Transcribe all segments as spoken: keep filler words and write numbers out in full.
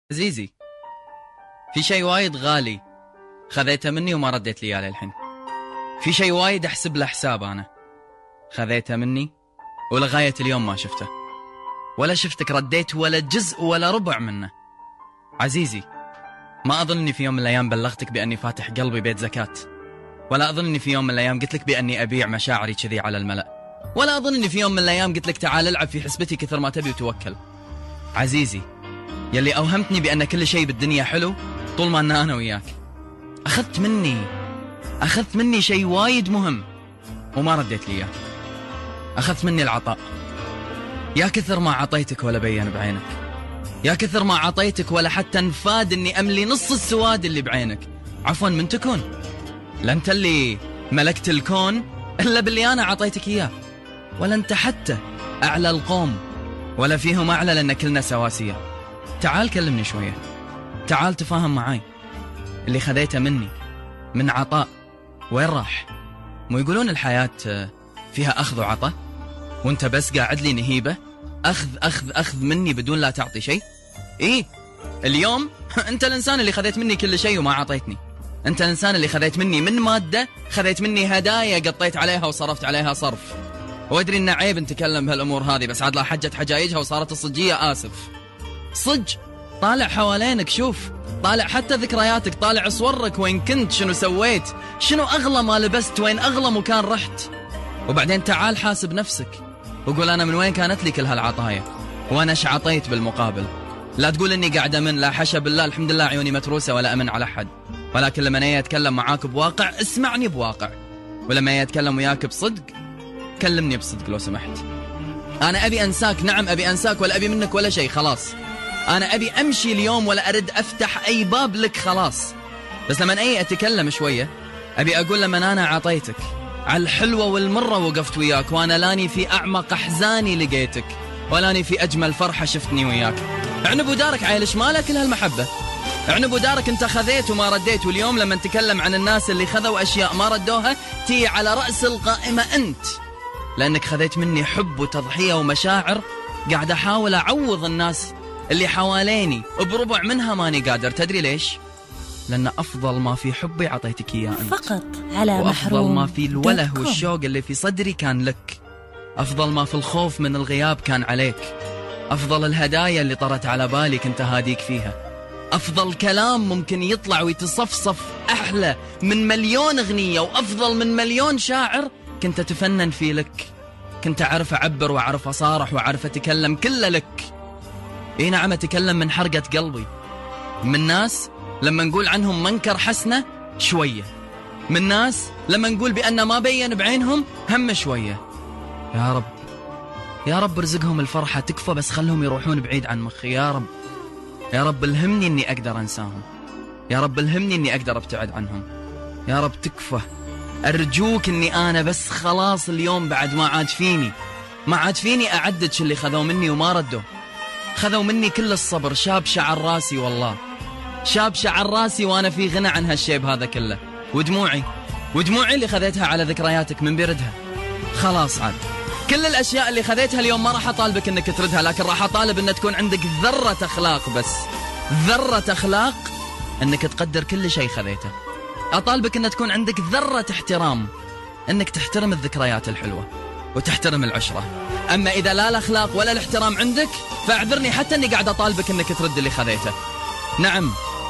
عزيزي، في شيء وايد غالي خذيته مني وما رديت لي اياه للحين. في شيء وايد احسب له حساب انا خذيته مني ولغاية اليوم ما شفته، ولا شفتك رديت ولا جزء ولا ربع منه. عزيزي، ما أظن أني في يوم من الأيام بلغتك بأني فاتح قلبي بيت زكاة، ولا أظن أني في يوم من الأيام قلت لك بأني أبيع مشاعري كذي على الملأ، ولا أظن أني في يوم من الأيام قلت لك تعال العب في حسبتي كثر ما تبي وتوكل. عزيزي، يلي أوهمتني بأن كل شيء بالدنيا حلو طول ما أن أنا وياك. أخذت مني أخذت مني شيء وايد مهم وما رديت لي إياه. أخذت مني العطاء. يا كثر ما عطيتك ولا بين بعينك، يا كثر ما عطيتك ولا حتى انفاد اني املي نص السواد اللي بعينك. عفوا، من تكون؟ لا انت اللي ملكت الكون الا باللي انا عطيتك اياه، ولا انت حتى اعلى القوم ولا فيهم اعلى، لان كلنا سواسية. تعال كلمني شوية، تعال تفاهم معاي. اللي خذيته مني من عطاء وين راح؟ مو يقولون الحياة فيها اخذ وعطاء، وانت بس قاعد لي نهيبة أخذ أخذ أخذ مني بدون لا تعطي شيء؟ إيه، اليوم أنت الإنسان اللي خذيت مني كل شيء وما عطيتني. أنت الإنسان اللي خذيت مني من مادة، خذيت مني هدايا قطيت عليها وصرفت عليها صرف. وأدري إنه عيب نتكلم بهالأمور هذه، بس عاد لا حجت حجايجها وصارت الصجية. آسف. صج، طالع حوالينك، شوف، طالع حتى ذكرياتك، طالع صورك، وين كنت، شنو سويت، شنو أغلى ما لبست، وين أغلى مكان رحت. وبعدين تعال حاسب نفسك وقول أنا من وين كانت لي كل هالعطايا، وأنا ايش عطيت بالمقابل. لا تقول إني قاعد أمن، لا حشا بالله، الحمد لله عيوني متروسة ولا أمن على أحد. ولكن لما أنا أتكلم معاك بواقع اسمعني بواقع، ولما أتكلم وياك بصدق كلمني بصدق لو سمحت. أنا أبي أنساك، نعم أبي أنساك، ولا أبي منك ولا شيء، خلاص. أنا أبي أمشي اليوم ولا أرد أفتح أي باب لك، خلاص. بس لما أي أتكلم شوية أبي أقول لما أنا عطيتك على الحلوة والمرة وقفت وياك، وأنا لاني في أعمق أحزاني لقيتك، ولاني في أجمل فرحة شفتني وياك. عنب ودارك عيلش ماله كل هالمحبة. عنب ودارك أنت خذيت وما رديت، واليوم لما نتكلم عن الناس اللي خذوا أشياء ما ردوها تي على رأس القائمة أنت، لأنك خذيت مني حب وتضحية ومشاعر قاعد أحاول أعوض الناس اللي حواليني بربع منها ماني قادر. تدري ليش؟ لأن أفضل ما في حبي عطيتك إياه أنت فقط على محروم. وأفضل ما في الوله والشوق اللي في صدري كان لك. أفضل ما في الخوف من الغياب كان عليك. أفضل الهدايا اللي طرت على بالي كنت هاديك فيها. أفضل كلام ممكن يطلع ويتصفصف أحلى من مليون أغنية، وأفضل من مليون شاعر كنت أتفنن فيه لك. كنت أعرف أعبر وأعرف أصارح وأعرف أتكلم كله لك. إيه نعم، أتكلم من حرقة قلبي، من ناس لما نقول عنهم منكر حسنة شوية، من ناس لما نقول بأن ما بين بعينهم هم شوية. يا رب يا رب ارزقهم الفرحة تكفى، بس خلهم يروحون بعيد عن مخي. يا رب يا رب الهمني اني اقدر انساهم، يا رب الهمني اني اقدر ابتعد عنهم. يا رب تكفى، ارجوك اني انا بس خلاص اليوم بعد ما عاد فيني ما عاد فيني اعدد شو اللي خذوا مني وما ردوا. خذوا مني كل الصبر، شاب شعر راسي، والله شاب شعر راسي وانا في غنى عن هالشيب هذا كله. ودموعي ودموعي اللي خذيتها على ذكرياتك من بردها. خلاص عاد كل الاشياء اللي خذيتها اليوم ما راح اطالبك انك تردها، لكن راح اطالب ان تكون عندك ذرة اخلاق، بس ذرة اخلاق انك تقدر كل شيء خذيته. اطالبك ان تكون عندك ذرة احترام، انك تحترم الذكريات الحلوة وتحترم العشرة. اما اذا لا الاخلاق ولا الاحترام عندك فاعذرني حتى اني قاعد اطالبك انك ترد اللي خذيته. نعم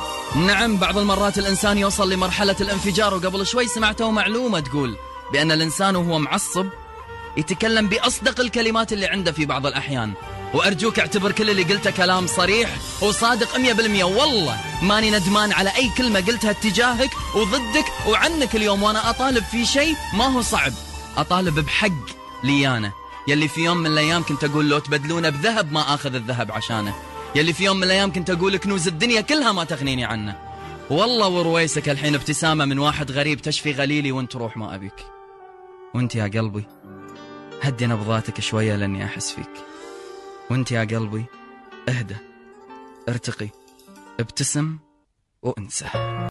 نعم بعض المرات الإنسان يوصل لمرحلة الانفجار، وقبل شوي سمعته معلومة تقول بأن الإنسان وهو معصب يتكلم بأصدق الكلمات اللي عنده في بعض الأحيان. وأرجوك اعتبر كل اللي قلته كلام صريح وصادق مية بالمية. والله ماني ندمان على أي كلمة قلتها اتجاهك وضدك وعنك اليوم. وأنا أطالب في شيء ما هو صعب، أطالب بحق ليانا، يلي في يوم من الأيام كنت أقول لو تبدلونه بذهب ما آخذ الذهب عشانه، يلي في يوم من الأيام كنت أقول كنوز الدنيا كلها ما تغنيني عنه. والله ورويسك الحين ابتسامة من واحد غريب تشفي غليلي وانت روح ما أبيك. وانت يا قلبي هدي نبضاتك شوية لأني أحس فيك. وانت يا قلبي اهدى، ارتقي، ابتسم وانسى.